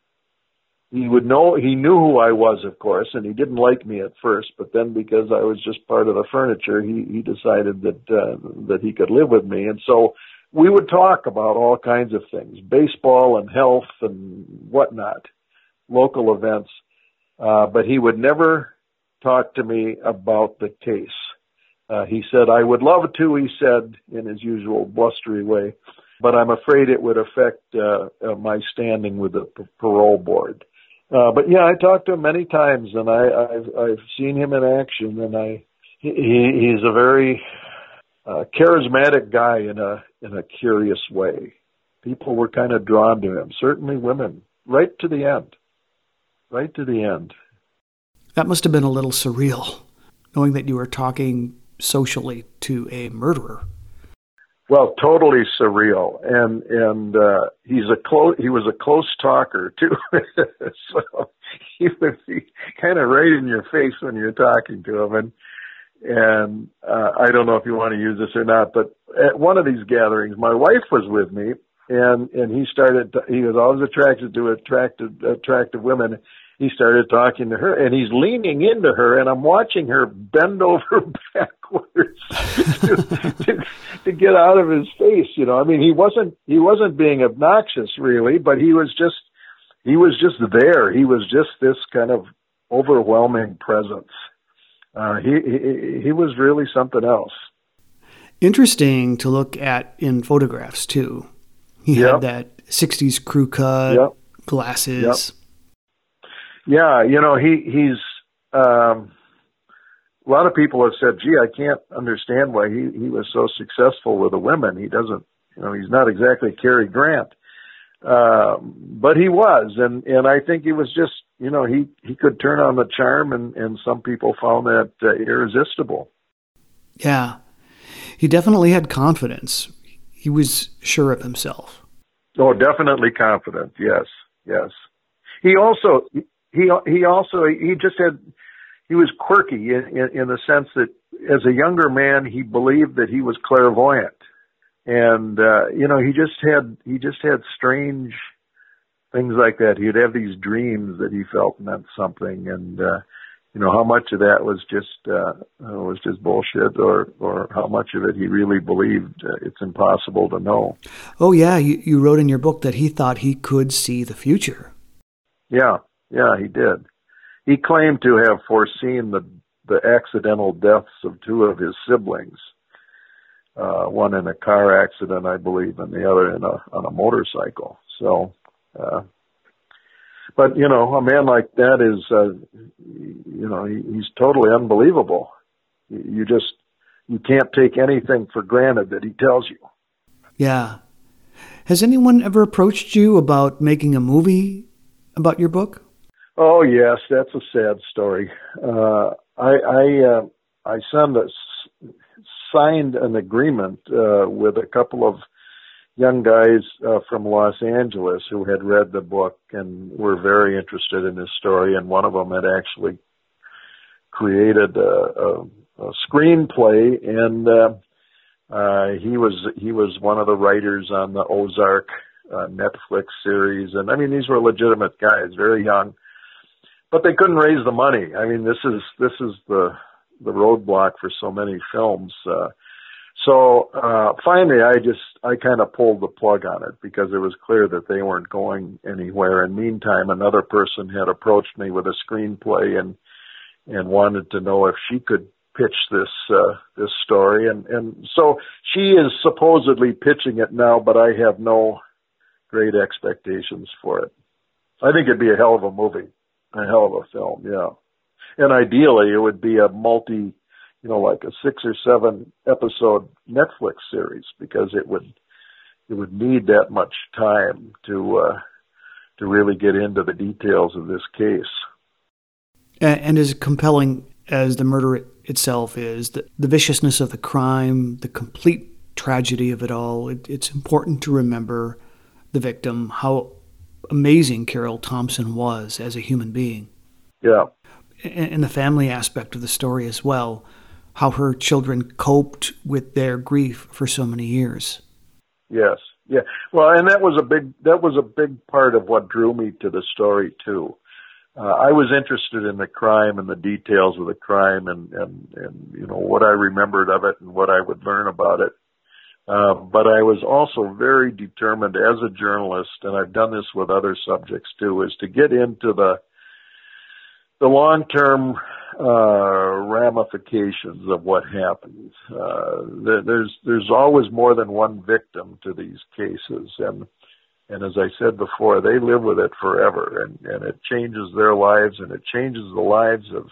He would know, he knew who I was, of course, and he didn't like me at first, but then because I was just part of the furniture, he, he decided that, uh, that he could live with me. And so we would talk about all kinds of things, baseball and health and whatnot, local events, uh, but he would never talk to me about the case. Uh, he said, "I would love to," he said in his usual blustery way, "but I'm afraid it would affect uh, uh, my standing with the p- parole board." Uh, but yeah, I talked to him many times, and I, I've, I've seen him in action, and I he, he's a very uh, charismatic guy in a in a curious way. People were kind of drawn to him, certainly women, right to the end. Right to the end. That must have been a little surreal, knowing that you were talking socially to a murderer. Well, totally surreal, and and uh, he's a close. He was a close talker too, so he would be kind of right in your face when you're talking to him. And and uh, I don't know if you want to use this or not, but at one of these gatherings, my wife was with me, and and he started. To, he was always attracted to attractive attractive women. He started talking to her, and he's leaning into her, and I'm watching her bend over backwards to, to, to get out of his face. You know, I mean, he wasn't he wasn't being obnoxious really, but he was just he was just there. He was just this kind of overwhelming presence. uh, he, he he was really something else. Interesting to look at in photographs too. He yep. had that sixties crew cut, yep. glasses. Yep. Yeah, you know, he he's. Um, a lot of people have said, "Gee, I can't understand why he he was so successful with the women. He doesn't, you know, he's not exactly Cary Grant." Uh, but he was, and, and I think he was just, you know, he, he could turn on the charm, and, and some people found that uh, irresistible. Yeah, he definitely had confidence. He was sure of himself. Oh, definitely confident. Yes, yes. He also, he he also, he just had, he was quirky in, in, in the sense that as a younger man, he believed that he was clairvoyant. And, uh, you know, he just had, he just had strange things like that. He'd have these dreams that he felt meant something. And, uh, you know, how much of that was just, uh, was just bullshit, or, or how much of it he really believed, uh, it's impossible to know. Oh yeah. You, you wrote in your book that he thought he could see the future. Yeah. Yeah, he did. He claimed to have foreseen the, the accidental deaths of two of his siblings. Uh, one in a car accident, I believe, and the other in a, on a motorcycle. So, uh, but, you know, a man like that is, uh, you know, he, he's totally unbelievable. You just, you can't take anything for granted that he tells you. Yeah. Has anyone ever approached you about making a movie about your book? Oh, yes, that's a sad story. Uh, I, I, uh, I signed a, signed an agreement uh, with a couple of young guys uh, from Los Angeles who had read the book and were very interested in this story. And one of them had actually created a, a, a screenplay, and uh, uh, he was he was one of the writers on the Ozark uh, Netflix series. And I mean, these were legitimate guys, very young, but they couldn't raise the money. I mean, this is this is the the roadblock for so many films. Uh, so, uh, finally I just, I kind of pulled the plug on it because it was clear that they weren't going anywhere. And meantime, another person had approached me with a screenplay and, and wanted to know if she could pitch this, uh, this story. And, and so she is supposedly pitching it now, but I have no great expectations for it. I think it'd be a hell of a movie, a hell of a film. Yeah. And ideally, it would be a multi, you know, like a six or seven episode Netflix series, because it would it would need that much time to uh, to really get into the details of this case. And, and as compelling as the murder itself is, the, the viciousness of the crime, the complete tragedy of it all, it, it's important to remember the victim, how amazing Carol Thompson was as a human being. Yeah. And the family aspect of the story as well, how her children coped with their grief for so many years. Yes, yeah. Well, and that was a big that was a big part of what drew me to the story too. Uh, I was interested in the crime and the details of the crime, and, and, and you know what I remembered of it and what I would learn about it. Uh, but I was also very determined as a journalist, and I've done this with other subjects too, is to get into the the long-term uh, ramifications of what happens. Uh, there, there's there's always more than one victim to these cases, and and as I said before, they live with it forever, and, and it changes their lives, and it changes the lives of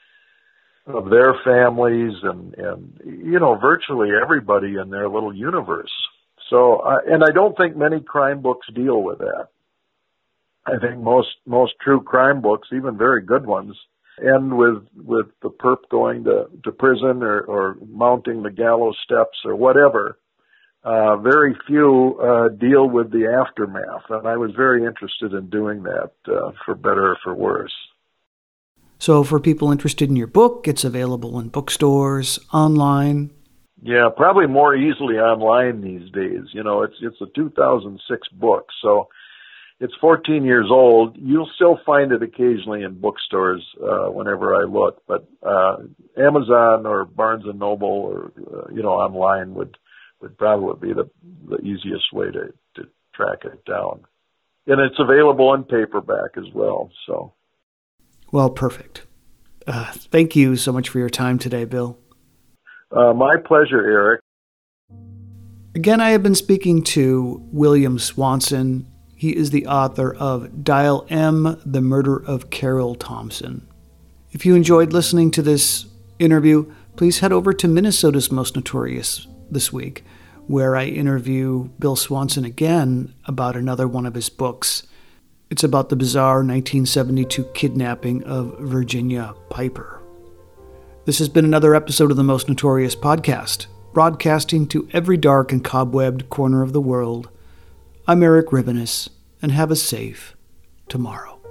of their families, and and you know virtually everybody in their little universe. So, uh, and I don't think many crime books deal with that. I think most most true crime books, even very good ones, end with with the perp going to, to prison or, or mounting the gallows steps or whatever. Uh, very few uh, deal with the aftermath, and I was very interested in doing that, uh, for better or for worse. So for people interested in your book, it's available in bookstores, online. Yeah, probably more easily online these days. You know, it's it's a two thousand six book, so it's fourteen years old. You'll still find it occasionally in bookstores uh, whenever I look, but uh, Amazon or Barnes and Noble or uh, you know online would would probably be the the easiest way to, to track it down. And it's available in paperback as well. So, well, perfect. Uh, thank you so much for your time today, Bill. Uh, my pleasure, Eric. Again, I have been speaking to William Swanson. He is the author of Dial M, The Murder of Carol Thompson. If you enjoyed listening to this interview, please head over to Minnesota's Most Notorious this week, where I interview Bill Swanson again about another one of his books. It's about the bizarre nineteen seventy-two kidnapping of Virginia Piper. This has been another episode of the Most Notorious podcast, broadcasting to every dark and cobwebbed corner of the world. I'm Eric Rivenes, and have a safe tomorrow.